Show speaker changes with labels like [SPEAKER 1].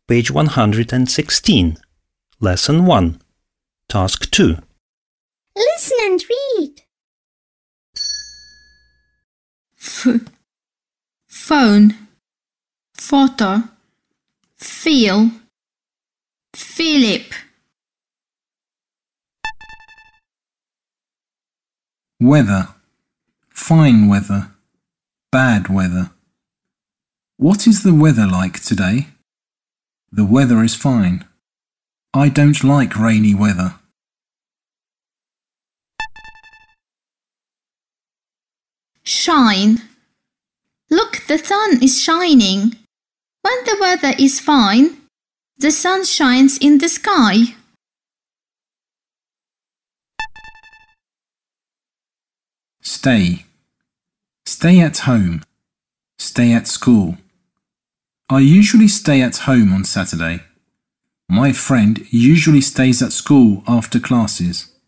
[SPEAKER 1] Page 116. Lesson 1. Task 2.
[SPEAKER 2] Listen and read.
[SPEAKER 3] Phone, photo, feel, Philip.
[SPEAKER 4] Weather, fine weather, bad weather. What is the weather like today? The weather is fine. I don't like rainy weather.
[SPEAKER 3] Shine. Look, the sun is shining. When the weather is fine, the sun shines in the sky.
[SPEAKER 4] Stay. Stay at home. Stay at school. I usually stay at home on Saturday. My friend usually stays at school after classes.